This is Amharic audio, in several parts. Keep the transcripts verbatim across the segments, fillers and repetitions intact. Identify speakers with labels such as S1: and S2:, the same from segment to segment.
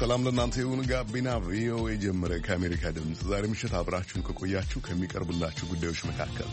S1: ሰላም ለእናንተ ይሁን። ጋቢና ቪኦኤ ጀመረ። ከአሜሪካ ድምፅ ዛሬ ምሽት አብራችሁን ከቆያችሁ ከሚቀርብላችሁ ጉዳዮች መካከል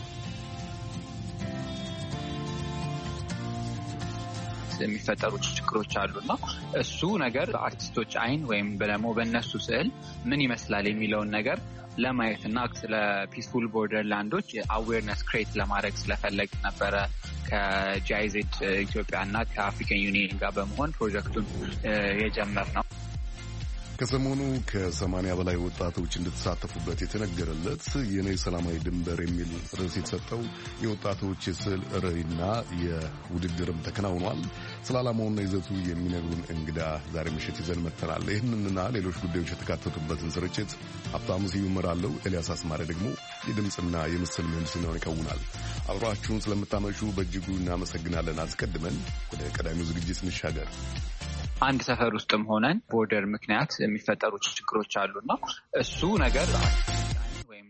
S2: የሚፈጠሩ ችግሮች አሉና እሱ ነገር አርቲስቶች አይን ወይም ደግሞ በእነሱ ስዕል ምን ይመስላል የሚለውን ነገር ለማየትና ስለ ፒስፉል ቦርደርላንዶች አዌርነስ ክሬት ለማድረግ ስለፈለግ ነበረ ከጂአይዜድ ኢትዮጵያ እና ከአፍሪካን ዩኒየን ጋር በመሆን ፕሮጀክቱን የጀመርነው።
S1: ከሰሞኑ ከሰማንያ በላይ ወጣቶች እንድተሳተፉበት የተነገረለት የኔ ሰላማዊ ድንበር የሚል ርዕስ የተሰጠው የወጣቶች የስዕል ርዕይና የውድድርም ተከናውኗል። ስለ ዓላማውና ይዘቱ የሚነግሩን እንግዳ ዛሬ ምሽት ይዘን መጥተናል። ይህንንና ሌሎች ጉዳዮች የተካተቱበትን ስርጭት ሀብታሙ ስዩም እመራለሁ። ኤልያስ አስማረ ደግሞ የድምፅና የምስል ምህንድስናውን ይከውናል። አብራችሁን ስለምታመሹ በእጅጉ እናመሰግናለን። አስቀድመን ወደ ቀዳሚው ዝግጅት እንሻገር።
S2: አንድ ሰፈር ውስጥም ሆነን ቦርደር ምክንያት የሚፈጠሩ ችግሮች አሉና እሱ ነገር ወይም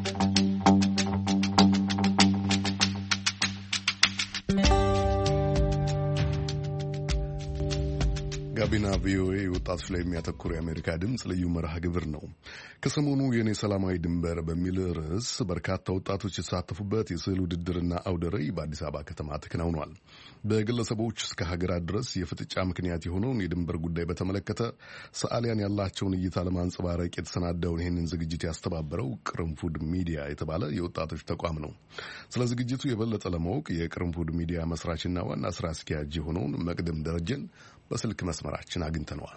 S1: ጋቢና ቪኦኤ ወጣቶች ላይ የሚያተኩር የአሜሪካ ድምፅ ልዩ መርሃ ግብር ነው። ከሰሞኑ የኔ ሰላማዊ ድንበር በሚል ርዕስ በርካታ ወጣቶች የተሳተፉበት የስዕል ውድድርና አውደ ርዕይ በአዲስ አበባ ከተማ ተከናውኗል። በግለሰቦች እስከ ሀገራት ድረስ የፍጥጫ ምክንያት የሆነውን የድንበር ጉዳይ በተመለከተ ሰዓሊያን ያላቸውን እይታ ለማንጸባረቅ የተሰናዳውን ይህንን ዝግጅት ያስተባበረው ቅርንፉድ ሚዲያ የተባለ የወጣቶች ተቋም ነው። ስለ ዝግጅቱ የበለጠ ለማወቅ የቅርንፉድ ሚዲያ መስራችና ዋና ስራ አስኪያጅ የሆነውን መቅደም ደረጀን በስልክ መስመራችን አግኝተነዋል።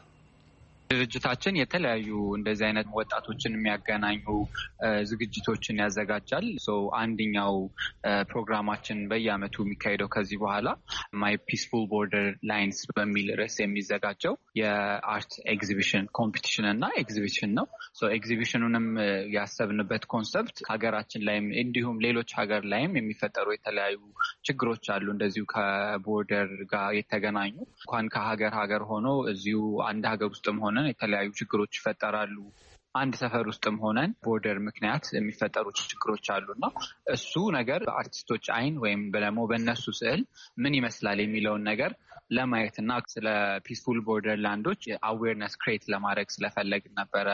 S2: ድርጅታችን የተለያዩ እንደዚህ አይነት ወጣቶችን የሚያገናኙ ዝግጅቶችን ያዘጋጃል። ሶ አንደኛው ፕሮግራማችን በየአመቱ የሚካሄደው ከዚህ በኋላ ማይ ፒስፉል ቦርደር ላይንስ በሚል ርዕስ የሚዘጋጀው የአርት ኤግዚቢሽን ኮምፒቲሽን እና ኤግዚቢሽን ነው። ሶ ኤግዚቢሽኑንም ያሰብንበት ኮንሰፕት ሀገራችን ላይም እንዲሁም ሌሎች ሀገር ላይም የሚፈጠሩ የተለያዩ ችግሮች አሉ። እንደዚሁ ከቦርደር ጋር የተገናኙ እንኳን ከሀገር ሀገር ሆኖ እዚሁ አንድ ሀገር ውስጥም ሆነ የተለያዩ ችግሮች ይፈጠራሉ። አንድ ሰፈር ውስጥም ሆነን ቦርደር ምክንያት የሚፈጠሩ ችግሮች አሉና እሱ ነገር በአርቲስቶች አይን ወይም ደግሞ በእነሱ ስዕል ምን ይመስላል የሚለውን ነገር ለማየትና ስለ ፒስፉል ቦርደርላንዶች አዌርነስ ክሬት ለማድረግ ስለፈለግ ነበረ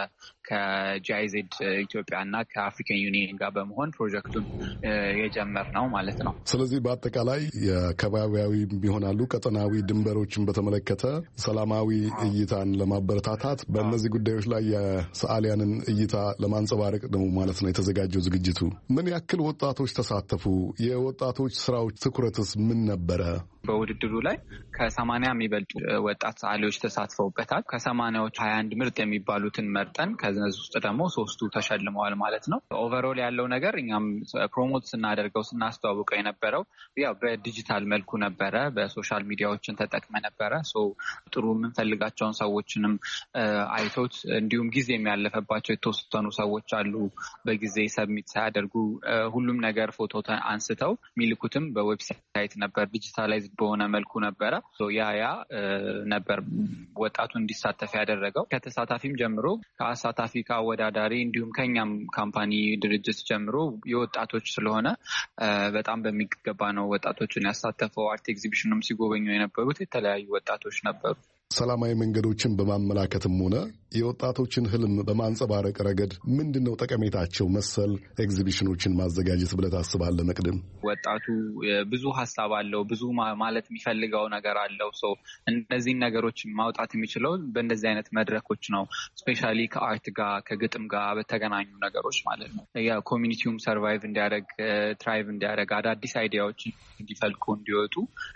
S2: ከጂአይዜድ ኢትዮጵያ እና ከአፍሪካን ዩኒየን ጋር በመሆን ፕሮጀክቱን የጀመርነው ማለት ነው።
S1: ስለዚህ በአጠቃላይ የከባቢያዊ ይሆናሉ ቀጠናዊ ድንበሮችን በተመለከተ ሰላማዊ እይታን ለማበረታታት በእነዚህ ጉዳዮች ላይ የሰዓሊያንን እይታ ለማንጸባረቅ ነው ማለት ነው የተዘጋጀው ዝግጅቱ። ምን ያክል ወጣቶች ተሳተፉ? የወጣቶች ስራዎች ትኩረትስ ምን ነበረ?
S2: በውድድሩ ላይ ከሰማንያ የሚበልጡ ወጣት ሰዓሊዎች ተሳትፈውበታል። ከሰማንያዎች ሀያ አንድ ምርጥ የሚባሉትን መርጠን ከነዚህ ውስጥ ደግሞ ሶስቱ ተሸልመዋል ማለት ነው። ኦቨርኦል ያለው ነገር እኛም ፕሮሞት ስናደርገው ስናስተዋውቀው የነበረው ያው በዲጂታል መልኩ ነበረ። በሶሻል ሚዲያዎችን ተጠቅመ ነበረ። ሶ ጥሩ የምንፈልጋቸውን ሰዎችንም አይቶት እንዲሁም ጊዜ የሚያለፈባቸው የተወሰኑ ሰዎች አሉ በጊዜ ሰብሚት ሳያደርጉ ሁሉም ነገር ፎቶ አንስተው ሚልኩትም በዌብሳይት ነበር ዲጂታላይዝ በሆነ መልኩ ነበረ። ያ ያ ነበር ወጣቱ እንዲሳተፍ ያደረገው። ከተሳታፊም ጀምሮ ከአሳታፊ ከአወዳዳሪ እንዲሁም ከኛም ካምፓኒ ድርጅት ጀምሮ የወጣቶች ስለሆነ በጣም በሚገባ ነው ወጣቶችን ያሳተፈው። አርት ኤግዚቢሽኑም ሲጎበኙ የነበሩት የተለያዩ ወጣቶች ነበሩ።
S1: ሰላማዊ መንገዶችን በማመላከትም ሆነ የወጣቶችን ህልም በማንጸባረቅ ረገድ ምንድነው ጠቀሜታቸው? መሰል ኤግዚቢሽኖችን ማዘጋጀት ብለህ ታስባለህ መቅደም?
S2: ወጣቱ ብዙ ሀሳብ አለው፣ ብዙ ማለት የሚፈልገው ነገር አለው። ሰው እነዚህን ነገሮች ማውጣት የሚችለው በእንደዚህ አይነት መድረኮች ነው። ስፔሻሊ ከአርት ጋር ከግጥም ጋር በተገናኙ ነገሮች ማለት ነው። ያ ኮሚኒቲውም ሰርቫይቭ እንዲያደርግ ትራይቭ እንዲያደርግ አዳዲስ አይዲያዎች እንዲፈልቁ እንዲወጡ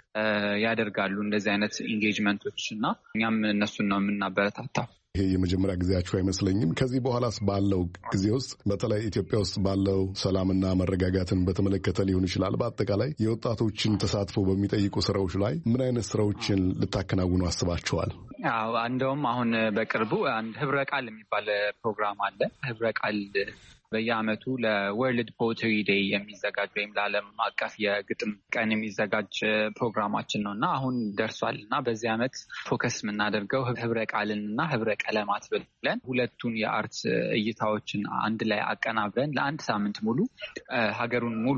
S2: ያደርጋሉ እንደዚህ አይነት ኢንጌጅመንቶች እና እኛም እነሱን ነው የምናበረታታው።
S1: ይሄ የመጀመሪያ ጊዜያችሁ አይመስለኝም። ከዚህ በኋላስ ባለው ጊዜ ውስጥ በተለይ ኢትዮጵያ ውስጥ ባለው ሰላምና መረጋጋትን በተመለከተ ሊሆን ይችላል፣ በአጠቃላይ የወጣቶችን ተሳትፎ በሚጠይቁ ስራዎች ላይ ምን አይነት ስራዎችን ልታከናውኑ አስባችኋል?
S2: አዎ እንደውም አሁን በቅርቡ አንድ ህብረ ቃል የሚባል ፕሮግራም አለ። ህብረ ቃል በየዓመቱ ለወርልድ ፖትሪ ዴይ የሚዘጋጅ ወይም ለዓለም አቀፍ የግጥም ቀን የሚዘጋጅ ፕሮግራማችን ነው እና አሁን ደርሷል እና በዚህ ዓመት ፎከስ የምናደርገው ህብረ ቃልንና ህብረ ቀለማት ብለን ሁለቱን የአርት እይታዎችን አንድ ላይ አቀናብረን ለአንድ ሳምንት ሙሉ ሀገሩን ሙሉ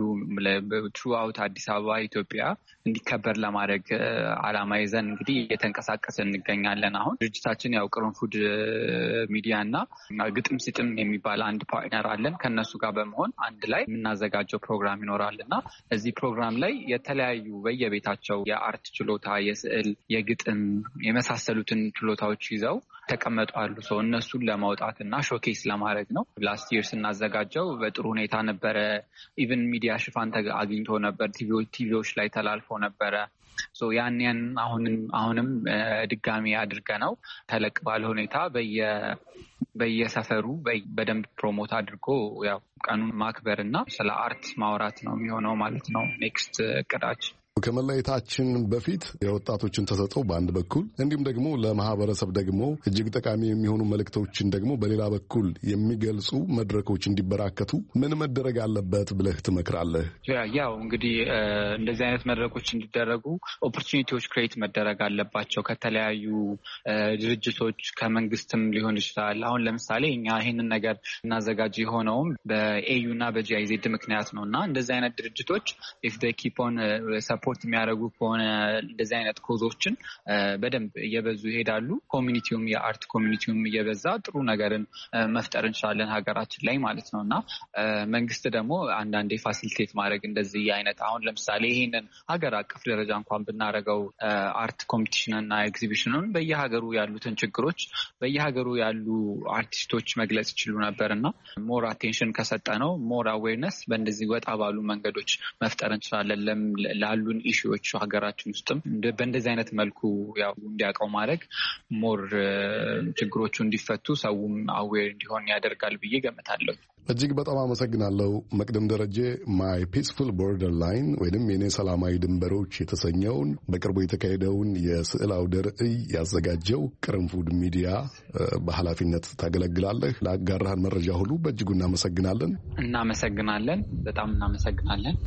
S2: ትሩአውት አዲስ አበባ ኢትዮጵያ እንዲከበር ለማድረግ ዓላማ ይዘን እንግዲህ እየተንቀሳቀስን እንገኛለን። አሁን ድርጅታችን ያው ቅርንፉድ ሚዲያ እና ግጥም ሲጥም የሚባል አንድ ፓርትነር አለን። ከነሱ ጋር በመሆን አንድ ላይ የምናዘጋጀው ፕሮግራም ይኖራል እና እዚህ ፕሮግራም ላይ የተለያዩ በየቤታቸው የአርት ችሎታ፣ የስዕል፣ የግጥም የመሳሰሉትን ችሎታዎች ይዘው ተቀመጡ አሉ። ሰው እነሱን ለማውጣት እና ሾኬስ ለማድረግ ነው። ላስት ይር ስናዘጋጀው በጥሩ ሁኔታ ነበረ። ኢቭን ሚዲያ ሽፋን አግኝቶ ነበር። ቲቪዎች ላይ ተላልፎ ነበረ። ሶ ያን ያን አሁንም አሁንም ድጋሚ አድርገ ነው ተለቅ ባለ ሁኔታ በየ በየሰፈሩ በደንብ ፕሮሞት አድርጎ ያው ቀኑን ማክበር እና ስለ አርት ማውራት ነው የሚሆነው ማለት ነው ኔክስት እቅዳችን።
S1: ከመለየታችን በፊት የወጣቶችን ተሰጥኦ በአንድ በኩል እንዲሁም ደግሞ ለማህበረሰብ ደግሞ እጅግ ጠቃሚ የሚሆኑ መልእክቶችን ደግሞ በሌላ በኩል የሚገልጹ መድረኮች እንዲበራከቱ ምን መደረግ አለበት ብለህ ትመክራለህ?
S2: ያው እንግዲህ እንደዚህ አይነት መድረኮች እንዲደረጉ ኦፖርቹኒቲዎች ክሬት መደረግ አለባቸው ከተለያዩ ድርጅቶች፣ ከመንግስትም ሊሆን ይችላል። አሁን ለምሳሌ እኛ ይህንን ነገር እናዘጋጅ የሆነውም በኤዩ እና በጂአይዜድ ምክንያት ነው እና እንደዚህ አይነት ድርጅቶች ኢፍ ዴይ ኪፕ ኦን ሰፖርት የሚያደርጉ ከሆነ እንደዚህ አይነት ኮዞችን በደንብ እየበዙ ይሄዳሉ። ኮሚኒቲውም የአርት ኮሚኒቲውም እየበዛ ጥሩ ነገርን መፍጠር እንችላለን ሀገራችን ላይ ማለት ነው እና መንግስት ደግሞ አንዳንዴ ፋሲሊቴት ማድረግ እንደዚህ አይነት አሁን ለምሳሌ ይሄንን ሀገር አቀፍ ደረጃ እንኳን ብናደርገው አርት ኮምፒቲሽን እና ኤግዚቢሽኑን በየሀገሩ ያሉትን ችግሮች በየሀገሩ ያሉ አርቲስቶች መግለጽ ይችሉ ነበር እና ሞር አቴንሽን ከሰጠ ነው ሞር አዌርነስ በእንደዚህ ወጣ ባሉ መንገዶች መፍጠር እንችላለን ላሉ ኢሹዎች ሀገራችን ውስጥም በእንደዚህ አይነት መልኩ ያው እንዲያውቀው ማድረግ ሞር ችግሮቹ እንዲፈቱ ሰውም አዌር እንዲሆን ያደርጋል ብዬ ገምታለሁ።
S1: እጅግ በጣም አመሰግናለሁ። መቅደም ደረጀ ማይ ፒስፉል ቦርደር ላይን ወይንም የኔ ሰላማዊ ድንበሮች የተሰኘውን በቅርቡ የተካሄደውን የስዕል አውደ ርዕይ ያዘጋጀው ቅርንፉድ ሚዲያ በኃላፊነት ታገለግላለህ። ለአጋራህን መረጃ ሁሉ በእጅጉ እናመሰግናለን።
S2: እናመሰግናለን። በጣም እናመሰግናለን።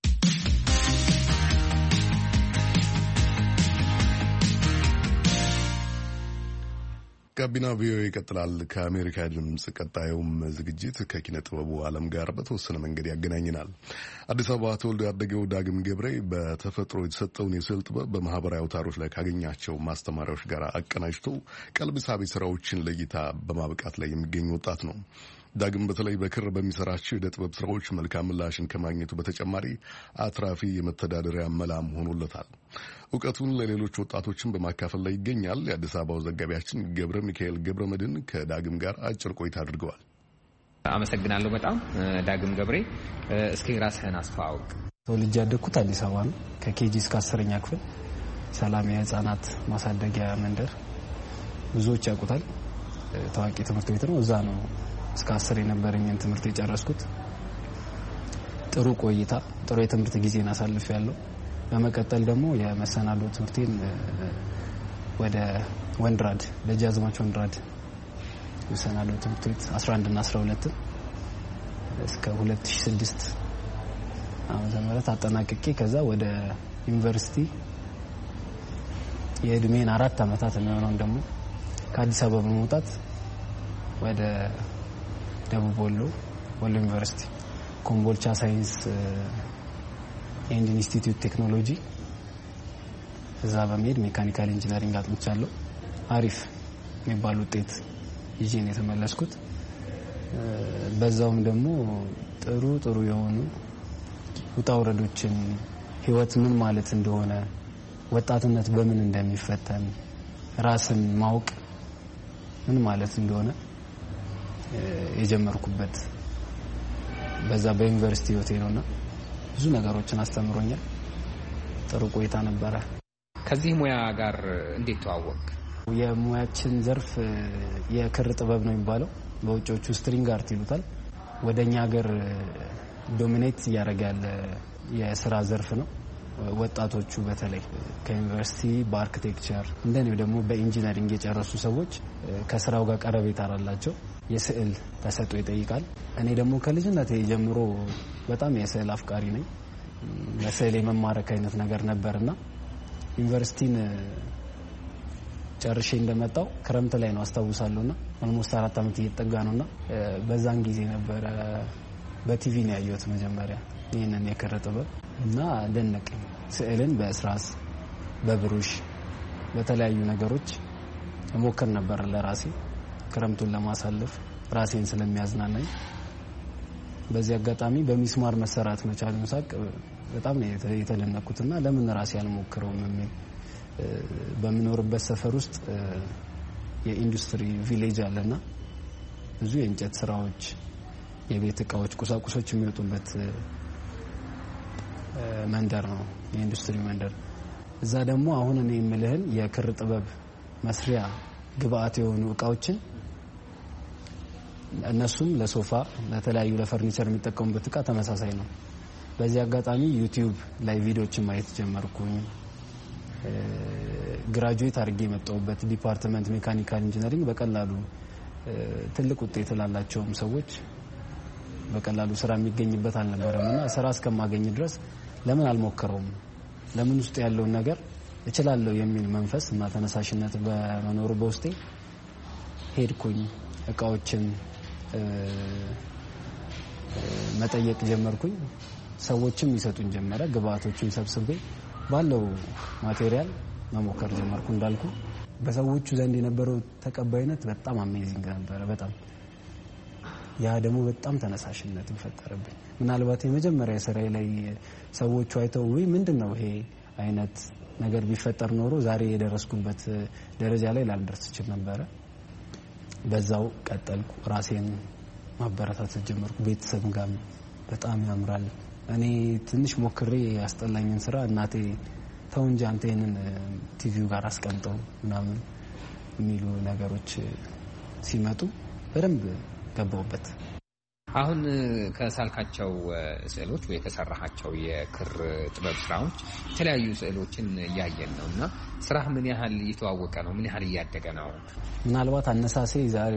S1: ጋቢና ቪኦኤ ይቀጥላል። ከአሜሪካ ድምፅ ቀጣዩም ዝግጅት ከኪነ ጥበቡ ዓለም ጋር በተወሰነ መንገድ ያገናኝናል። አዲስ አበባ ተወልዶ ያደገው ዳግም ገብሬ በተፈጥሮ የተሰጠውን የስዕል ጥበብ በማህበራዊ አውታሮች ላይ ካገኛቸው ማስተማሪያዎች ጋር አቀናጅቶ ቀልብ ሳቢ ስራዎችን ለእይታ በማብቃት ላይ የሚገኝ ወጣት ነው። ዳግም በተለይ በክር በሚሰራቸው የዕደ ጥበብ ስራዎች መልካም ምላሽን ከማግኘቱ በተጨማሪ አትራፊ የመተዳደሪያ መላም ሆኖለታል። እውቀቱን ለሌሎች ወጣቶችን በማካፈል ላይ ይገኛል። የአዲስ አበባው ዘጋቢያችን ገብረ ሚካኤል ገብረ መድን ከዳግም ጋር አጭር ቆይታ አድርገዋል።
S3: አመሰግናለሁ በጣም ዳግም ገብሬ። እስኪ ራስህን አስተዋውቅ።
S4: ተወልጄ ያደግኩት አዲስ አበባ ነው። ከኬጂ እስከ አስረኛ ክፍል ሰላም የህፃናት ማሳደጊያ መንደር ብዙዎች ያውቁታል። ታዋቂ ትምህርት ቤት ነው። እዛ ነው እስከ አስር የነበረኝን ትምህርት የጨረስኩት። ጥሩ ቆይታ ጥሩ የትምህርት ጊዜን አሳልፌያለሁ። በመቀጠል ደግሞ የመሰናዶ ትምህርቴን ወደ ወንድራድ ለጃዝማች ወንድራድ መሰናዶ ትምህርት ቤት አስራ አንድ እና አስራ ሁለት እስከ ሁለት ሺህ ስድስት ዓመተ ምህረት አጠናቅቄ ከዛ ወደ ዩኒቨርሲቲ የእድሜን አራት ዓመታት የሚሆነውን ደግሞ ከአዲስ አበባ በመውጣት ወደ ደቡብ ወሎ ወሎ ዩኒቨርሲቲ ኮምቦልቻ ሳይንስ ኤንድ ኢንስቲትዩት ቴክኖሎጂ እዛ በመሄድ ሜካኒካል ኢንጂነሪንግ አጥንቻለሁ። አሪፍ የሚባል ውጤት ይዤ ነው የተመለስኩት። በዛውም ደግሞ ጥሩ ጥሩ የሆኑ ውጣ ውረዶችን ህይወት ምን ማለት እንደሆነ ወጣትነት በምን እንደሚፈተን ራስን ማወቅ ምን ማለት እንደሆነ የጀመርኩበት በዛ በዩኒቨርሲቲ ህይወቴ ነውና ብዙ ነገሮችን አስተምሮኛል። ጥሩ ቆይታ ነበረ።
S3: ከዚህ ሙያ ጋር እንዴት ተዋወቅ?
S4: የሙያችን ዘርፍ የክር ጥበብ ነው የሚባለው። በውጪዎቹ ስትሪንግ አርት ይሉታል። ወደኛ ሀገር ዶሚኔት እያደረገ ያለ የስራ ዘርፍ ነው። ወጣቶቹ በተለይ ከዩኒቨርሲቲ በአርኪቴክቸር እንደኔው ደግሞ በኢንጂነሪንግ የጨረሱ ሰዎች ከስራው ጋር ቀረቤታ አላቸው። የስዕል ተሰጥኦ ይጠይቃል። እኔ ደግሞ ከልጅነቴ ጀምሮ በጣም የስዕል አፍቃሪ ነኝ። ለስዕል የመማረክ አይነት ነገር ነበርና ዩኒቨርሲቲን ጨርሼ እንደመጣው ክረምት ላይ ነው አስታውሳለሁና ኦልሞስት አራት አመት እየተጠጋ ነውና በዛን ጊዜ ነበር በቲቪ ነው ያየሁት መጀመሪያ ይሄንን የክር ጥበብ እና ደነቀኝ። ስዕልን በእስራስ በብሩሽ በተለያዩ ነገሮች እሞክር ነበር ለራሴ ክረምቱን ለማሳለፍ ራሴን ስለሚያዝናናኝ። በዚህ አጋጣሚ በሚስማር መሰራት መቻሉን ሳቅ በጣም ነው የተደነኩትና ለምን ራሴ አልሞክረውም የሚል በመኖርበት ሰፈር ውስጥ የኢንዱስትሪ ቪሌጅ አለና ብዙ የእንጨት ስራዎች የቤት እቃዎች ቁሳቁሶች የሚወጡበት መንደር ነው የኢንዱስትሪ መንደር። እዛ ደግሞ አሁን እኔ የምልህን የክር ጥበብ መስሪያ ግብአት የሆኑ እቃዎችን እነሱም ለሶፋ ለተለያዩ ለፈርኒቸር የሚጠቀሙበት እቃ ተመሳሳይ ነው። በዚህ አጋጣሚ ዩቲዩብ ላይ ቪዲዮዎችን ማየት ጀመርኩኝ። ግራጁዌት አድርጌ የመጣሁበት ዲፓርትመንት ሜካኒካል ኢንጂነሪንግ በቀላሉ ትልቅ ውጤት ላላቸውም ሰዎች በቀላሉ ስራ የሚገኝበት አልነበረምና ስራ እስከማገኝ ድረስ ለምን አልሞከረውም ለምን ውስጥ ያለውን ነገር እችላለሁ የሚል መንፈስ እና ተነሳሽነት በመኖሩ በውስጤ ሄድኩኝ። እቃዎችን መጠየቅ ጀመርኩኝ። ሰዎችም ይሰጡኝ ጀመረ። ግብአቶችን ሰብስቤ ባለው ማቴሪያል መሞከር ጀመርኩ። እንዳልኩ በሰዎቹ ዘንድ የነበረው ተቀባይነት በጣም አሜዚንግ ነበር። በጣም ያ ደግሞ በጣም ተነሳሽነት ፈጠረብኝ። ምናልባት የመጀመሪያ ስራዬ ላይ ሰዎቹ አይተው ወይ ምንድነው ይሄ አይነት ነገር ቢፈጠር ኖሮ ዛሬ የደረስኩበት ደረጃ ላይ ላልደርስ እችል ነበር። በዛው ቀጠልኩ። ራሴን ማበረታታት ጀመርኩ። ቤተሰብ ጋር በጣም ያምራል። እኔ ትንሽ ሞክሬ ያስጠላኝን ስራ እናቴ ተው እንጂ አንተ ይሄንን ቲቪው ጋር አስቀምጠው ምናምን የሚሉ ነገሮች ሲመጡ በደንብ ገባሁበት።
S3: አሁን ከሳልካቸው ስዕሎች ወይ ከሰራሃቸው የክር ጥበብ ስራዎች የተለያዩ ስዕሎችን እያየን ነውና ስራህ ምን ያህል እየተዋወቀ ነው? ምን ያህል እያደገ ነው?
S4: ምናልባት አነሳሴ ዛሬ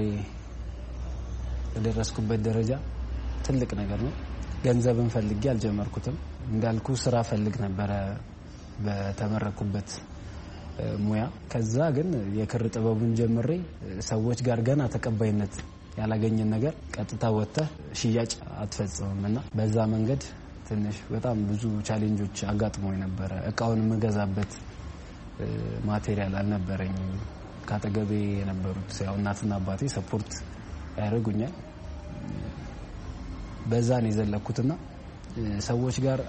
S4: የደረስኩበት ደረጃ ትልቅ ነገር ነው። ገንዘብን ፈልጌ አልጀመርኩትም። እንዳልኩ ስራ ፈልግ ነበረ በተመረኩበት ሙያ። ከዛ ግን የክር ጥበቡን ጀምሬ ሰዎች ጋር ገና ተቀባይነት ያላገኘን ነገር ቀጥታ ወጥተህ ሽያጭ አትፈጽምምና በዛ መንገድ ትንሽ በጣም ብዙ ቻሌንጆች አጋጥሞኝ ነበረ። እቃውን የምገዛበት ማቴሪያል አልነበረኝም። ካጠገቤ የነበሩት ያው እናትና አባቴ ሰፖርት ያደርጉኛል። በዛ ነው የዘለኩትና ሰዎች ጋር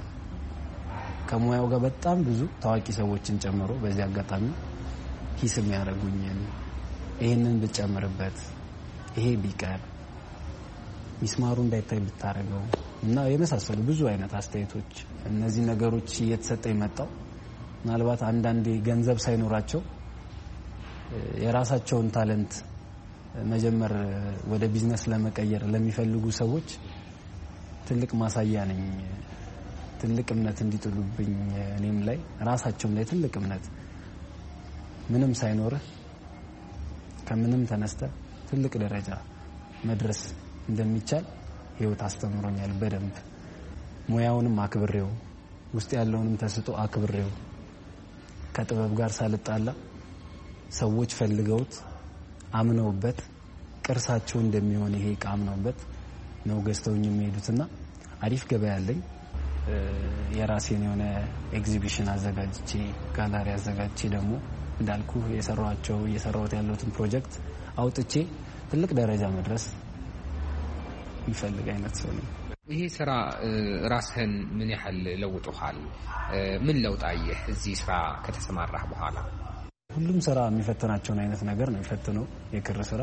S4: ከሙያው ጋር በጣም ብዙ ታዋቂ ሰዎችን ጨምሮ በዚህ አጋጣሚ ሂስ የሚያደርጉኝ ይሄንን ብጨምርበት ይሄ ቢቀር ሚስማሩ እንዳይታይ ብታረገው እና የመሳሰሉ ብዙ አይነት አስተያየቶች እነዚህ ነገሮች እየተሰጠኝ መጣው። ምናልባት አንዳንዴ ገንዘብ ሳይኖራቸው የራሳቸውን ታለንት መጀመር ወደ ቢዝነስ ለመቀየር ለሚፈልጉ ሰዎች ትልቅ ማሳያ ነኝ። ትልቅ እምነት እንዲጥሉብኝ እኔም ላይ ራሳቸውም ላይ ትልቅ እምነት ምንም ሳይኖርህ ከምንም ተነስተ ትልቅ ደረጃ መድረስ እንደሚቻል ህይወት አስተምሮኛል በደንብ። ሙያውንም አክብሬው ውስጥ ያለውንም ተስጦ አክብሬው ከጥበብ ጋር ሳልጣላ ሰዎች ፈልገውት አምነውበት ቅርሳቸው እንደሚሆን ይሄ ቃምነውበት ነው ገዝተውኝ የሚሄዱትና አሪፍ ገበያ አለኝ። የራሴን የሆነ ኤግዚቢሽን አዘጋጅቼ ጋላሪ አዘጋጅቼ ደግሞ እንዳልኩ የሰራኋቸው የሰራሁት ያለውትን ፕሮጀክት አውጥቼ ትልቅ ደረጃ መድረስ የሚፈልግ አይነት ሰው ነው።
S3: ይሄ ስራ ራስህን ምን ያህል ለውጦሃል? ምን ለውጥ አየህ እዚህ ስራ ከተሰማራህ በኋላ?
S4: ሁሉም ስራ የሚፈትናቸውን አይነት ነገር ነው የሚፈትነው የክር ስራ።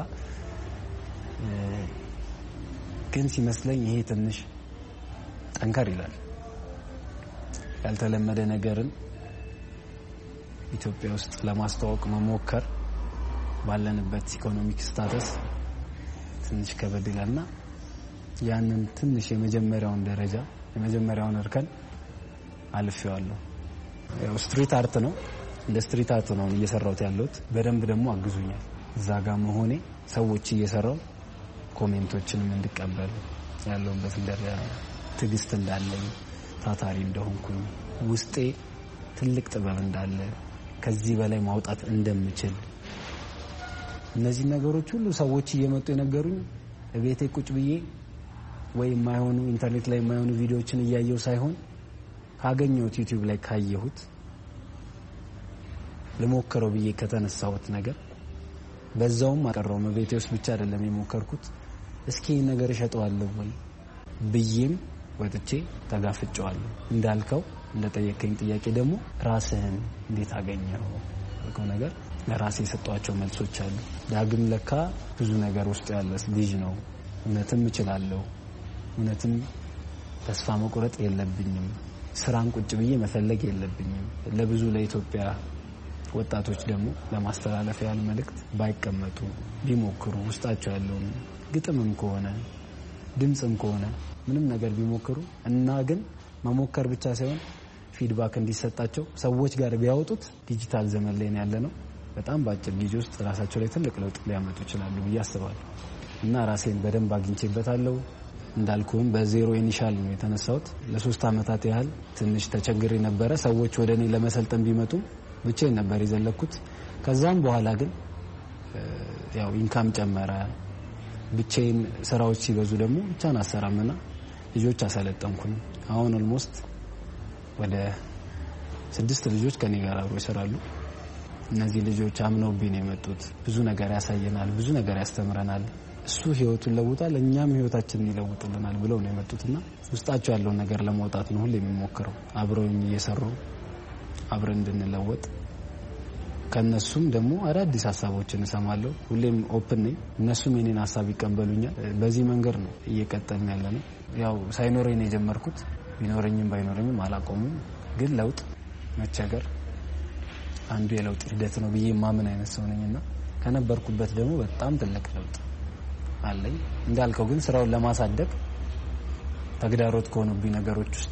S4: ግን ሲመስለኝ ይሄ ትንሽ ጠንከር ይላል። ያልተለመደ ነገርን ኢትዮጵያ ውስጥ ለማስተዋወቅ መሞከር ባለንበት ኢኮኖሚክ ስታተስ ትንሽ ከበድ ይላልና ያንን ትንሽ የመጀመሪያውን ደረጃ የመጀመሪያውን እርከን አልፌዋለሁ። ያው ስትሪት አርት ነው እንደ ስትሪት አርት ነው እየሰራሁት ያለሁት። በደንብ ደግሞ አግዙኛል እዛ ጋር መሆኔ ሰዎች እየሰራው ኮሜንቶችንም እንድቀበል ያለውበት ደረጃ ትግስት እንዳለኝ ታታሪ እንደሆንኩኝ ውስጤ ትልቅ ጥበብ እንዳለ ከዚህ በላይ ማውጣት እንደምችል እነዚህ ነገሮች ሁሉ ሰዎች እየመጡ የነገሩኝ ቤቴ ቁጭ ብዬ ወይ ማይሆኑ ኢንተርኔት ላይ ማይሆኑ ቪዲዮዎችን እያየው ሳይሆን ካገኘሁት ዩቲዩብ ላይ ካየሁት ለሞከረው ብዬ ከተነሳሁት ነገር በዛውም አቀረው ቤቴ ውስጥ ብቻ አይደለም የሞከርኩት እስኪ ነገር እሸጠዋለሁ ወይ ብዬም ወጥቼ ተጋፍጫለሁ። እንዳልከው እንደጠየቀኝ ጥያቄ ደግሞ ራስህን እንዴት አገኘው በቆ ነገር ለራሴ የሰጧቸው መልሶች አሉ። ዳግም ለካ ብዙ ነገር ውስጥ ያለ ልጅ ነው። እውነትም እችላለሁ። እውነትም ተስፋ መቁረጥ የለብኝም። ስራን ቁጭ ብዬ መፈለግ የለብኝም። ለብዙ ለኢትዮጵያ ወጣቶች ደግሞ ለማስተላለፍ ያለ መልእክት ባይቀመጡ ቢሞክሩ ውስጣቸው ያለውን ግጥምም ከሆነ ድምጽም ከሆነ ምንም ነገር ቢሞክሩ እና ግን መሞከር ብቻ ሳይሆን ፊድባክ እንዲሰጣቸው ሰዎች ጋር ቢያወጡት ዲጂታል ዘመን ላይ ነው ያለነው። በጣም ባጭር ጊዜ ውስጥ ራሳቸው ላይ ትልቅ ለውጥ ሊያመጡ ይችላሉ ብዬ አስባለሁ እና ራሴን በደንብ አግኝቼበታለሁ። እንዳልኩኝ በዜሮ ኢኒሻል ነው የተነሳሁት። ለሶስት አመታት ያህል ትንሽ ተቸግሬ ነበረ። ሰዎች ወደኔ ለመሰልጠን ቢመጡ ብቻዬን ነበር የዘለኩት። ከዛም በኋላ ግን ያው ኢንካም ጨመረ። ብቻዬን ስራዎች ሲበዙ ደግሞ ብቻን አሰራምና ልጆች አሰለጠንኩኝ። አሁን ኦልሞስት ወደ ስድስት ልጆች ከኔ ጋር አብረው ይሰራሉ። እነዚህ ልጆች አምነውብኝ ነው የመጡት። ብዙ ነገር ያሳየናል፣ ብዙ ነገር ያስተምረናል። እሱ ህይወቱን ለውጣል፣ እኛም ህይወታችንን ይለውጥልናል ብለው ነው የመጡትና ውስጣቸው ያለውን ነገር ለማውጣት ነው ሁሌ የሚሞክረው። አብረውኝ እየሰሩ አብረን እንድንለወጥ ከነሱም ደግሞ አዳዲስ ሀሳቦችን እሰማለሁ። ሁሌም ኦፕን ነኝ። እነሱም የኔን ሀሳብ ይቀበሉኛል። በዚህ መንገድ ነው እየቀጠልን ያለነው። ያው ሳይኖረኝ ነው የጀመርኩት። ቢኖረኝም ባይኖረኝም አላቆምም። ግን ለውጥ መቸገር አንዱ የለውጥ ሂደት ነው ብዬ ማምን አይነት ሰው ነኝና ከነበርኩበት ደግሞ በጣም ትልቅ ለውጥ አለኝ። እንዳልከው ግን ስራውን ለማሳደግ ተግዳሮት ከሆኑብኝ ነገሮች ውስጥ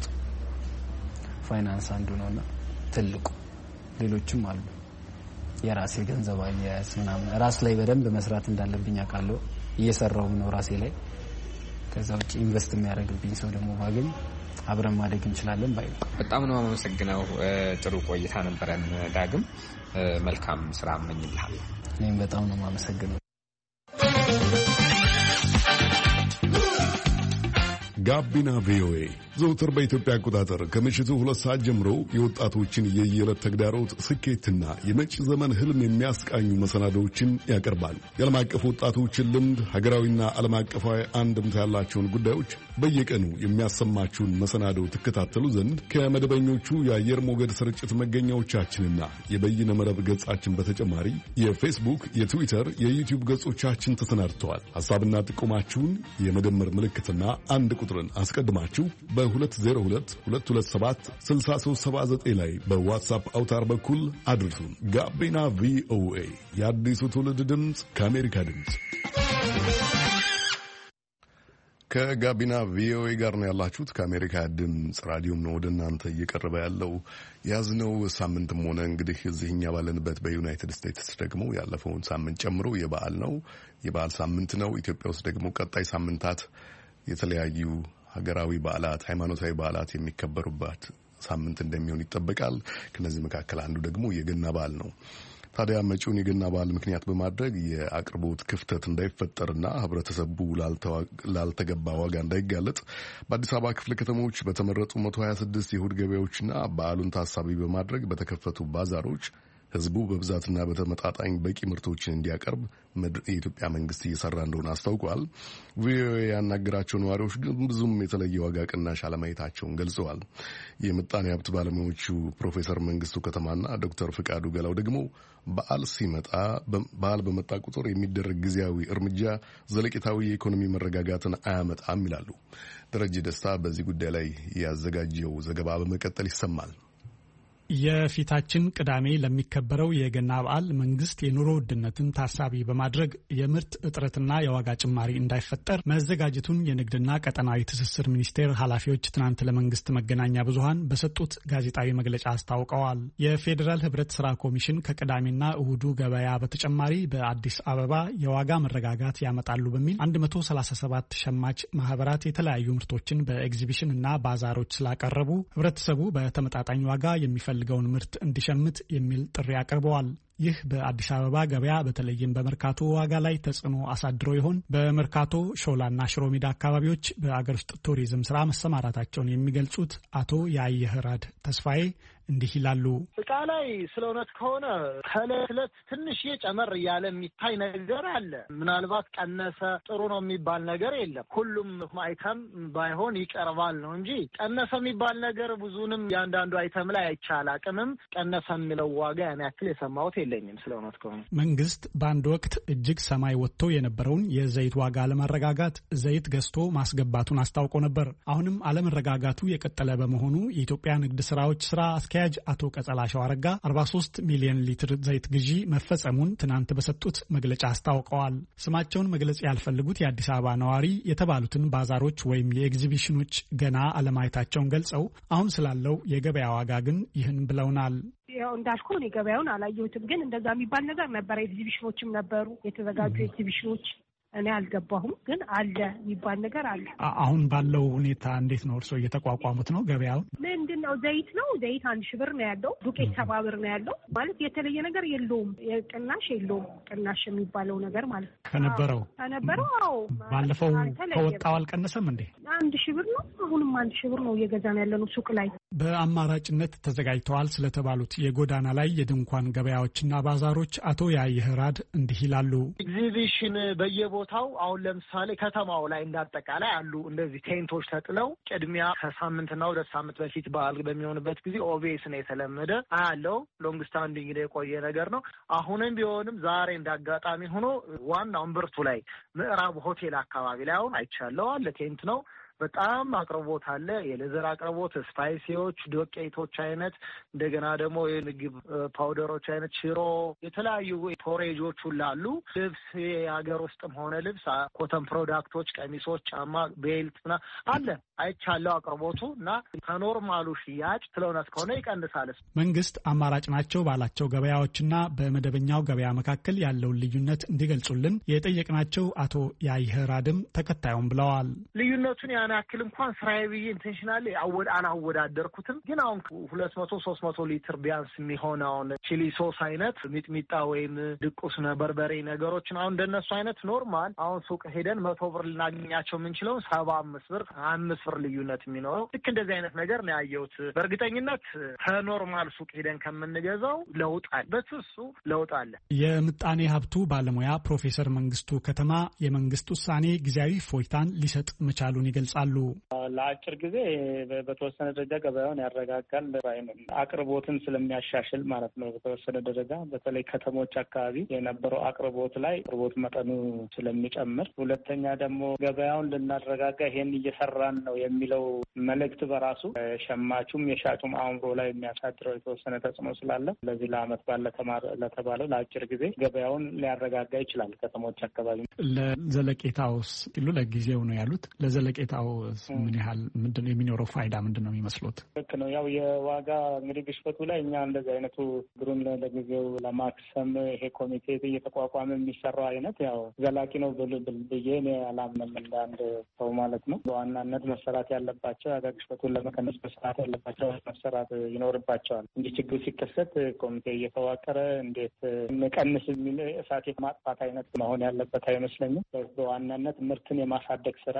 S4: ፋይናንስ አንዱ ነውና ትልቁ ሌሎችም አሉ። የራሴ ገንዘብ አያያዝ ምናምን ራስ ላይ በደንብ መስራት እንዳለብኝ አውቃለሁ። እየሰራው ነው ራሴ ላይ። ከዛ ውጪ ኢንቨስት የሚያደርግብኝ ሰው ደግሞ ባገኝ አብረን ማደግ እንችላለን ባይ።
S3: በጣም ነው የማመሰግነው። ጥሩ ቆይታ ነበረን ዳግም። መልካም ስራ እመኝልሃለሁ።
S4: እኔም በጣም ነው የማመሰግነው።
S1: ጋቢና ቪኦኤ ዘውትር በኢትዮጵያ አቆጣጠር ከምሽቱ ሁለት ሰዓት ጀምሮ የወጣቶችን የየዕለት ተግዳሮት ስኬትና የመጪ ዘመን ህልም የሚያስቃኙ መሰናዶዎችን ያቀርባል። የዓለም አቀፍ ወጣቶችን ልምድ፣ ሀገራዊና ዓለም አቀፋዊ አንድምታ ያላቸውን ጉዳዮች በየቀኑ የሚያሰማችሁን መሰናዶ ትከታተሉ ዘንድ ከመደበኞቹ የአየር ሞገድ ስርጭት መገኛዎቻችንና የበይነ መረብ ገጻችን በተጨማሪ የፌስቡክ፣ የትዊተር፣ የዩቲዩብ ገጾቻችን ተሰናድተዋል። ሐሳብና ጥቆማችሁን የመደመር ምልክትና አንድ ቁጥርን አስቀድማችሁ በሁለት ዜሮ ሁለት ሁለት ሁለት ሰባት ስልሳ ሦስት ሰባ ዘጠኝ ላይ በዋትስአፕ አውታር በኩል አድርሱን። ጋቢና ቪኦኤ የአዲሱ ትውልድ ድምፅ ከአሜሪካ ድምፅ። ከጋቢና ቪኦኤ ጋር ነው ያላችሁት። ከአሜሪካ ድምፅ ራዲዮም ነው ወደ እናንተ እየቀረበ ያለው። ያዝነው ሳምንትም ሆነ እንግዲህ እዚህኛ ባለንበት በዩናይትድ ስቴትስ ደግሞ ያለፈውን ሳምንት ጨምሮ የበዓል ነው የበዓል ሳምንት ነው። ኢትዮጵያ ውስጥ ደግሞ ቀጣይ ሳምንታት የተለያዩ ሀገራዊ በዓላት፣ ሃይማኖታዊ በዓላት የሚከበሩባት ሳምንት እንደሚሆን ይጠበቃል። ከነዚህ መካከል አንዱ ደግሞ የገና በዓል ነው። ታዲያ መጪውን የገና በዓል ምክንያት በማድረግ የአቅርቦት ክፍተት እንዳይፈጠርና ህብረተሰቡ ላልተገባ ዋጋ እንዳይጋለጥ በአዲስ አበባ ክፍለ ከተሞች በተመረጡ መቶ ሀያ ስድስት የእሁድ ገበያዎችና በዓሉን ታሳቢ በማድረግ በተከፈቱ ባዛሮች ህዝቡ በብዛትና በተመጣጣኝ በቂ ምርቶችን እንዲያቀርብ የኢትዮጵያ መንግስት እየሰራ እንደሆነ አስታውቋል። ቪኦኤ ያናገራቸው ነዋሪዎች ግን ብዙም የተለየ ዋጋ ቅናሽ አለማየታቸውን ገልጸዋል። የምጣኔ ሀብት ባለሙያዎቹ ፕሮፌሰር መንግስቱ ከተማና ዶክተር ፍቃዱ ገላው ደግሞ በዓል ሲመጣ በዓል በመጣ ቁጥር የሚደረግ ጊዜያዊ እርምጃ ዘለቄታዊ የኢኮኖሚ መረጋጋትን አያመጣም ይላሉ። ደረጀ ደስታ በዚህ ጉዳይ ላይ ያዘጋጀው ዘገባ በመቀጠል ይሰማል።
S5: የፊታችን ቅዳሜ ለሚከበረው የገና በዓል መንግስት የኑሮ ውድነትን ታሳቢ በማድረግ የምርት እጥረትና የዋጋ ጭማሪ እንዳይፈጠር መዘጋጀቱን የንግድና ቀጠናዊ ትስስር ሚኒስቴር ኃላፊዎች ትናንት ለመንግስት መገናኛ ብዙሃን በሰጡት ጋዜጣዊ መግለጫ አስታውቀዋል። የፌዴራል ህብረት ስራ ኮሚሽን ከቅዳሜና እሁዱ ገበያ በተጨማሪ በአዲስ አበባ የዋጋ መረጋጋት ያመጣሉ በሚል አንድ መቶ ሰላሳ ሰባት ሸማች ማህበራት የተለያዩ ምርቶችን በኤግዚቢሽን እና ባዛሮች ስላቀረቡ ህብረተሰቡ በተመጣጣኝ ዋጋ የሚፈ ልገውን ምርት እንዲሸምት የሚል ጥሪ አቅርበዋል። ይህ በአዲስ አበባ ገበያ በተለይም በመርካቶ ዋጋ ላይ ተጽዕኖ አሳድሮ ይሆን? በመርካቶ ሾላና ሽሮሜዳ አካባቢዎች በአገር ውስጥ ቱሪዝም ስራ መሰማራታቸውን የሚገልጹት አቶ ያየህራድ ተስፋዬ እንዲህ ይላሉ።
S6: እቃ ላይ ስለ እውነት ከሆነ ከዕለት ዕለት ትንሽዬ ጨመር እያለ የሚታይ ነገር አለ። ምናልባት ቀነሰ ጥሩ ነው የሚባል ነገር የለም። ሁሉም አይተም ባይሆን ይቀርባል ነው እንጂ ቀነሰ የሚባል ነገር ብዙንም ያንዳንዱ አይተም ላይ አይቻል አቅምም ቀነሰ የሚለው ዋጋ ያን ያክል የሰማሁት የለኝም። ስለ እውነት ከሆነ መንግስት
S5: በአንድ ወቅት እጅግ ሰማይ ወጥቶ የነበረውን የዘይት ዋጋ ለማረጋጋት ዘይት ገዝቶ ማስገባቱን አስታውቆ ነበር። አሁንም አለመረጋጋቱ የቀጠለ በመሆኑ የኢትዮጵያ ንግድ ስራዎች ስራ አስኪያጅ አቶ ቀጸላሸው አረጋ አርባ ሶስት ሚሊዮን ሊትር ዘይት ግዢ መፈጸሙን ትናንት በሰጡት መግለጫ አስታውቀዋል። ስማቸውን መግለጽ ያልፈልጉት የአዲስ አበባ ነዋሪ የተባሉትን ባዛሮች ወይም የኤግዚቢሽኖች ገና አለማየታቸውን ገልጸው አሁን ስላለው የገበያ ዋጋ ግን ይህን ብለውናል።
S7: ያው እንዳልኩ እኔ ገበያውን አላየሁትም፣ ግን እንደዛ የሚባል ነገር ነበር። ኤግዚቢሽኖችም ነበሩ፣ የተዘጋጁ ኤግዚቢሽኖች እኔ አልገባሁም፣ ግን አለ የሚባል ነገር አለ።
S5: አሁን ባለው ሁኔታ እንዴት ነው እርስዎ እየተቋቋሙት ነው? ገበያው ምንድን
S7: ነው? ዘይት ነው ዘይት አንድ ሺህ ብር ነው ያለው። ዱቄት ሰባ ብር ነው ያለው። ማለት የተለየ ነገር የለውም፣ ቅናሽ የለውም። ቅናሽ የሚባለው ነገር ማለት ነው
S5: ከነበረው
S7: ከነበረው አዎ፣
S5: ባለፈው ከወጣው አልቀነሰም እንዴ?
S7: አንድ ሺህ ብር ነው አሁንም አንድ ሺህ ብር ነው እየገዛን ያለነው ሱቅ ላይ።
S5: በአማራጭነት ተዘጋጅተዋል ስለተባሉት የጎዳና ላይ የድንኳን ገበያዎችና ባዛሮች አቶ ያየህራድ እንዲህ ይላሉ።
S6: ኤግዚቢሽን በየቦታው አሁን ለምሳሌ ከተማው ላይ እንዳጠቃላይ አሉ እንደዚህ ቴንቶች ተጥለው ቅድሚያ ከሳምንትና ወደ ሳምንት በፊት በዓል በሚሆንበት ጊዜ ኦቤስ ነው የተለመደ አለው። ሎንግ ስታንዲንግ የቆየ ነገር ነው። አሁንም ቢሆንም ዛሬ እንዳጋጣሚ ሆኖ ዋናው እምብርቱ ላይ ምዕራብ ሆቴል አካባቢ ላይ አሁን አይቻለው አለ ቴንት ነው። በጣም አቅርቦት አለ። የሌዘር አቅርቦት፣ ስፓይሲዎች፣ ዶቄቶች አይነት እንደገና ደግሞ የምግብ ፓውደሮች አይነት ሽሮ፣ የተለያዩ ፖሬጆች ሁሉ አሉ። ልብስ የሀገር ውስጥም ሆነ ልብስ ኮተን ፕሮዳክቶች፣ ቀሚሶች፣ ጫማ፣ ቤልት ና አለ አይቻለው አቅርቦቱ እና ከኖርማሉ ሽያጭ ስለሆነስ ከሆነ ይቀንሳል።
S5: መንግስት አማራጭ ናቸው ባላቸው ገበያዎችና በመደበኛው ገበያ መካከል ያለውን ልዩነት እንዲገልጹልን የጠየቅናቸው አቶ ያይህራድም ተከታዩም ብለዋል።
S6: ልዩነቱን ያን ያክል እንኳን ስራዬ ብዬ ኢንቴንሽናሊ አወድ አላወዳደርኩትም፣ ግን አሁን ሁለት መቶ ሶስት መቶ ሊትር ቢያንስ የሚሆነውን ቺሊ ሶስ አይነት ሚጥሚጣ ወይም ድቁስ በርበሬ ነገሮችን አሁን እንደነሱ አይነት ኖርማል አሁን ሱቅ ሄደን መቶ ብር ልናገኛቸው የምንችለውን ሰባ አምስት ብር አምስት ብር ልዩነት የሚኖረው ልክ እንደዚህ አይነት ነገር ነው ያየሁት። በእርግጠኝነት ከኖርማል ሱቅ ሄደን ከምንገዛው ለውጥ አለ፣ በትሱ ለውጥ አለ።
S5: የምጣኔ ሀብቱ ባለሙያ ፕሮፌሰር መንግስቱ ከተማ የመንግስት ውሳኔ ጊዜያዊ ፎይታን ሊሰጥ መቻሉን ይገልጻሉ።
S8: ለአጭር ጊዜ በተወሰነ ደረጃ ገበያውን ያረጋጋል፣ አቅርቦትን ስለሚያሻሽል ማለት ነው። በተወሰነ ደረጃ በተለይ ከተሞች አካባቢ የነበረው አቅርቦት ላይ አቅርቦት መጠኑ ስለሚጨምር፣ ሁለተኛ ደግሞ ገበያውን ልናረጋጋ ይሄን እየሰራን ነው የሚለው መልእክት በራሱ ሸማቹም የሻጩም አእምሮ ላይ የሚያሳድረው የተወሰነ ተጽዕኖ ስላለ ለዚህ ለአመት ባለ ለተባለው ለአጭር ጊዜ ገበያውን ሊያረጋጋ ይችላል። ከተሞች አካባቢ
S5: ለዘለቄታውስ ይሉ ለጊዜው ነው ያሉት። ለዘለቄታው ምን ያህል ምንድነው የሚኖረው ፋይዳ ምንድነው የሚመስሉት?
S8: ልክ ነው። ያው የዋጋ እንግዲህ ግሽበቱ ላይ እኛ እንደዚህ አይነቱ ግሩን ለጊዜው ለማክሰም ይሄ ኮሚቴ እየተቋቋመ የሚሰራው አይነት ያው ዘላቂ ነው ብዬ እኔ አላምንም እንደ አንድ ሰው ማለት ነው። በዋናነት መሰራት ያለባቸው የዋጋ ግሽበቱን ለመቀነስ መሰራት ያለባቸው መሰራት ይኖርባቸዋል እንጂ ችግሩ ሲከሰት ኮሚቴ እየተዋቀረ እንዴት መቀነስ የሚል እሳት የማጥፋት አይነት መሆን ያለበት አይመስለኝም። በዋናነት ምርትን የማሳደግ ስራ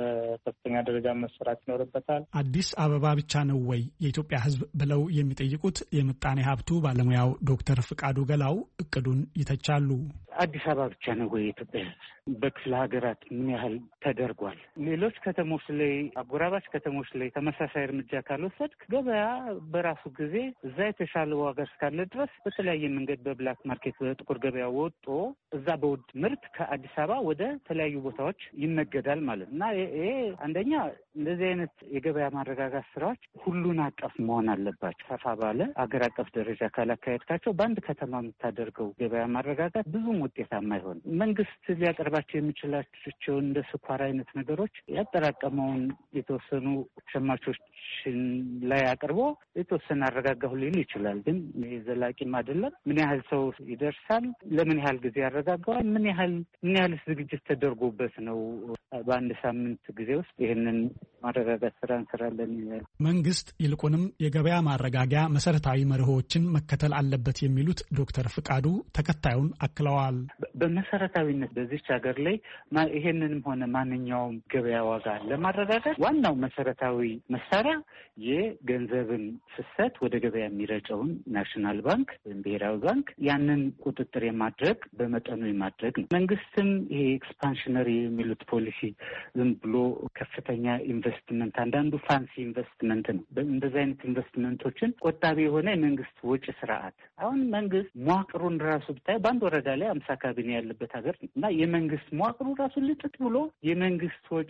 S8: በከፍተኛ ደረጃ መሰራት ይኖርበታል።
S5: አዲስ አበባ ብቻ ነው ወይ የኢትዮጵያ ሕዝብ ብለው የሚጠይቁት የምጣኔ ሀብቱ ባለሙያው ዶክተር ፍቃዱ ገላው እቅዱን ይተቻሉ።
S9: አዲስ አበባ ብቻ ነው ወይ የኢትዮጵያ ሕዝብ? በክፍለ ሀገራት ምን ያህል ተደርጓል? ሌሎች ከተሞች ላይ አጎራባች ከተሞች ላይ ተመሳሳይ እርምጃ ካልወሰድክ ገበያ በራሱ ጊዜ እዛ የተሻለ ዋጋ እስካለ ድረስ በተለያየ መንገድ በብላክ ማርኬት በጥቁር ገበያ ወጥቶ እዛ በውድ ምርት ከአዲስ አበባ ወደ ተለያዩ ቦታዎች ይነገዳል ማለት እና ይሄ አንደኛ እንደዚህ አይነት የገበያ ማረጋጋት ስራዎች ሁሉን አቀፍ መሆን አለባቸው። ሰፋ ባለ አገር አቀፍ ደረጃ ካላካሄድካቸው በአንድ ከተማ የምታደርገው ገበያ ማረጋጋት ብዙም ውጤታማ አይሆንም። መንግስት ሊያቀርባቸው የሚችላቸው እንደ ስኳር አይነት ነገሮች ያጠራቀመውን የተወሰኑ ሸማቾችን ላይ አቅርቦ የተወሰነ አረጋጋሁ ሊል ይችላል። ግን ዘላቂም አይደለም። ምን ያህል ሰው ይደርሳል? ለምን ያህል ጊዜ ያረጋጋዋል? ምን ያህል ምን ያህል ዝግጅት ተደርጎበት ነው በአንድ ሳምንት ጊዜ ውስጥ ይህንን ማረጋጋት ስራ እንሰራለን ይላል
S5: መንግስት። ይልቁንም የገበያ ማረጋጊያ መሰረታዊ መርሆችን መከተል አለበት የሚሉት ዶክተር ፍቃዱ ተከታዩን አክለዋል።
S9: በመሰረታዊነት በዚች ሀገር ላይ ይሄንንም ሆነ ማንኛውም ገበያ ዋጋ ለማረጋጋት ዋናው መሰረታዊ መሳሪያ የገንዘብን ፍሰት ወደ ገበያ የሚረጨውን ናሽናል ባንክ ወይም ብሔራዊ ባንክ ያንን ቁጥጥር የማድረግ በመጠኑ የማድረግ ነው። መንግስትም ይሄ ኤክስፓንሽነሪ የሚሉት ፖሊሲ ዝም ብሎ ከፍተኛ ኢንቨስትመንት አንዳንዱ ፋንሲ ኢንቨስትመንት ነው። እንደዚህ አይነት ኢንቨስትመንቶችን ቆጣቢ የሆነ የመንግስት ወጪ ስርዓት አሁን መንግስት መዋቅሩን ራሱ ብታይ በአንድ ወረዳ ላይ አምሳ ካቢኔ ያለበት ሀገር እና የመንግስት መዋቅሩ ራሱ ልጥጥ ብሎ የመንግስት ወጪ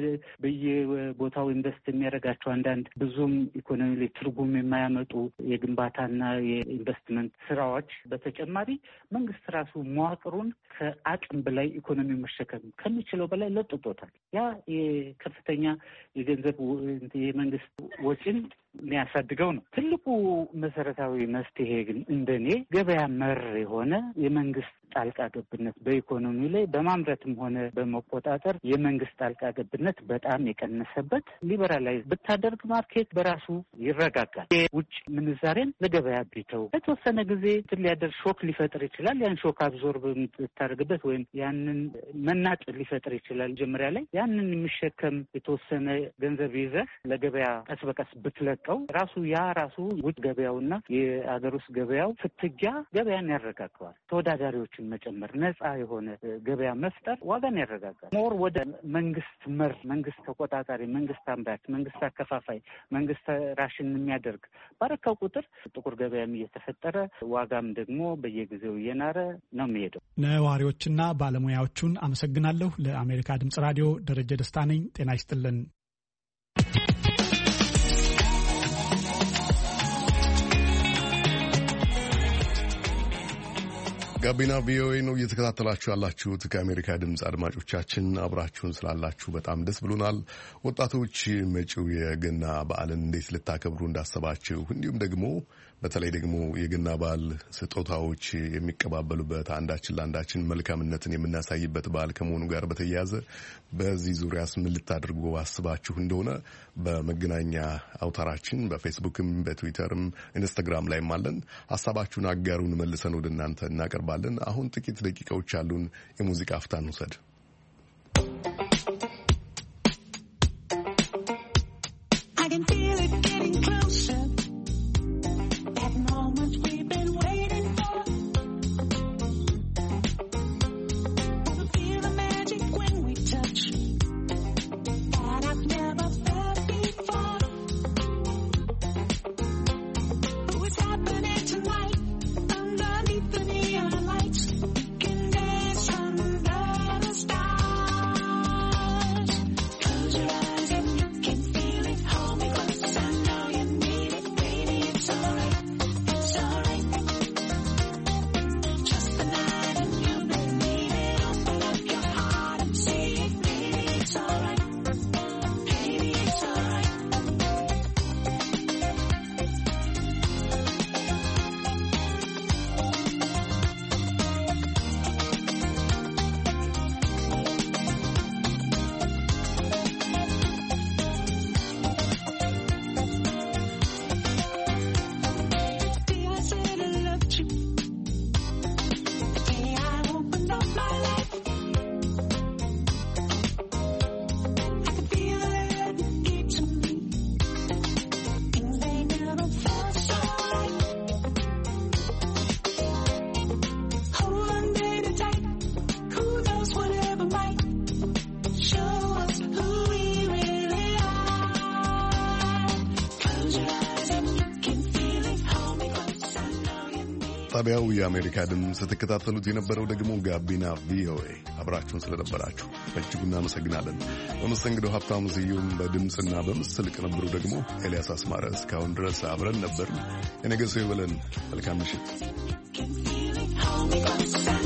S9: በየቦታው ኢንቨስት የሚያደርጋቸው አንዳንድ ብዙም ኢኮኖሚ ላይ ትርጉም የማያመጡ የግንባታና የኢንቨስትመንት ስራዎች በተጨማሪ መንግስት ራሱ መዋቅሩን ከአቅም በላይ ኢኮኖሚ መሸከም ከሚችለው በላይ ለጥጦታል። ያ የከፍተኛ የገንዘብ የመንግስት ወጪን የሚያሳድገው ነው። ትልቁ መሰረታዊ መፍትሄ ግን እንደኔ ገበያ መር የሆነ የመንግስት ጣልቃ ገብነት በኢኮኖሚ ላይ በማምረትም ሆነ በመቆጣጠር የመንግስት ጣልቃ ገብነት በጣም የቀነሰበት ሊበራላይዝ ብታደርግ ማርኬት በራሱ ይረጋጋል። የውጭ ምንዛሬን ለገበያ ቢተው የተወሰነ ጊዜ ሊያደር ሾክ ሊፈጥር ይችላል። ያን ሾክ አብዞርብ ብታደርግበት ወይም ያንን መናጭ ሊፈጥር ይችላል። መጀመሪያ ላይ ያንን የሚሸከም የተወሰነ ገንዘብ ይዘህ ለገበያ ቀስ በቀስ ብትለቀው ራሱ ያ ራሱ ውጭ ገበያውና የአገር ውስጥ ገበያው ፍትጊያ ገበያን ያረጋጋዋል። ተወዳዳሪዎችን መጨመር፣ ነፃ የሆነ ገበያ መፍጠር ዋጋን ያረጋጋል። ሞር ወደ መንግስት መር፣ መንግስት ተቆጣጣሪ፣ መንግስት አምራች፣ መንግስት አከፋፋይ፣ መንግስት ራሽን የሚያደርግ ባረካው ቁጥር ጥቁር ገበያም እየተፈጠረ ዋጋም ደግሞ በየጊዜው እየናረ ነው የሚሄደው።
S5: ነዋሪዎችና ባለሙያዎቹን አመሰግናለሁ። ለአሜሪካ ድምጽ ራዲዮ ደረጀ ደስታ ነኝ። ጤና ይስጥልን።
S1: ጋቢና ቪኦኤ ነው እየተከታተላችሁ ያላችሁት። ከአሜሪካ ድምፅ አድማጮቻችን አብራችሁን ስላላችሁ በጣም ደስ ብሎናል። ወጣቶች መጪው የገና በዓልን እንዴት ልታከብሩ እንዳሰባችሁ እንዲሁም ደግሞ በተለይ ደግሞ የገና በዓል ስጦታዎች የሚቀባበሉበት አንዳችን ለአንዳችን መልካምነትን የምናሳይበት በዓል ከመሆኑ ጋር በተያያዘ በዚህ ዙሪያስ ምን ልታደርጉ አስባችሁ እንደሆነ በመገናኛ አውታራችን በፌስቡክም በትዊተርም ኢንስታግራም ላይም አለን። ሀሳባችሁን አጋሩን፣ መልሰን ወደ እናንተ እናቀርባለን። አሁን ጥቂት ደቂቃዎች ያሉን የሙዚቃ አፍታ እንውሰድ።
S10: Stop.
S1: ከጣቢያው የአሜሪካ ድምፅ ስትከታተሉት የነበረው ደግሞ ጋቢና ቪኦኤ። አብራችሁን ስለነበራችሁ በእጅጉ እናመሰግናለን። በመስተንግዶ ሀብታሙ ስዩም፣ በድምፅና በምስል ቅንብሩ ደግሞ ኤልያስ አስማረ። እስካሁን ድረስ አብረን ነበርን። የነገ ሰው ይበለን። መልካም ምሽት።